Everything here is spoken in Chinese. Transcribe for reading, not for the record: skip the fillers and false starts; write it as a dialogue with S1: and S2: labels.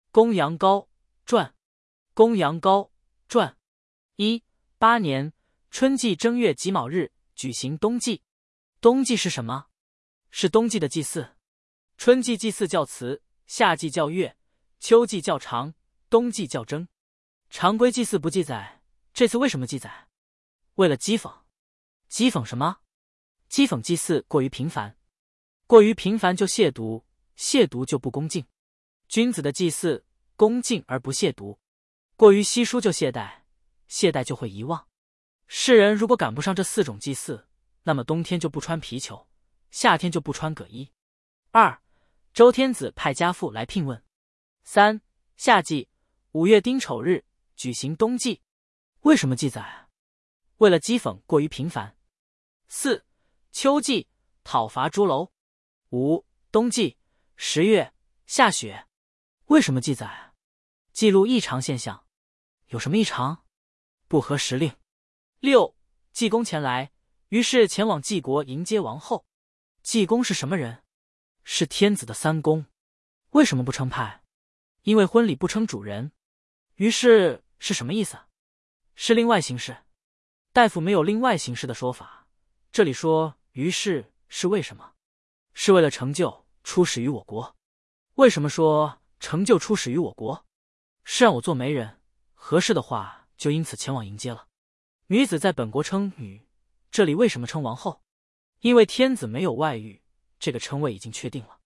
S1: 公羊羔传。公羊羔传。8年春季正月己卯日举行冬祭。冬祭是什么？是冬季的祭祀。春季祭祀较辞，夏季较月，秋季较长，冬季较征。常规祭祀不记载，这次为什么记载？为了讥讽。讥讽什么？讥讽祭祀过于频繁。过于频繁就亵渎，亵渎就不恭敬。君子的祭祀恭敬而不亵渎。过于稀疏就懈怠，懈怠就会遗忘。世人如果赶不上这4种祭祀，那么冬天就不穿皮裘，夏天就不穿葛衣。2. 周天子派家父来聘问。3. 夏季5月丁丑日举行冬祭。为什么记载？为了讥讽过于频繁。4. 秋季讨伐诸楼。5. 冬季10月下雪。为什么记载？记录异常现象。有什么异常？不合时令。6. 济公前来，于是前往济国迎接王后。济公是什么人？是天子的三公。为什么不称派？因为婚礼不称主人。于是是什么意思？是另外行事。大夫没有另外行事的说法，这里说于是是为什么？是为了成就出使于我国。为什么说成就出使于我国？是让我做媒人，合适的话就因此前往迎接了。女子在本国称女，这里为什么称王后？因为天子没有外遇，这个称谓已经确定了。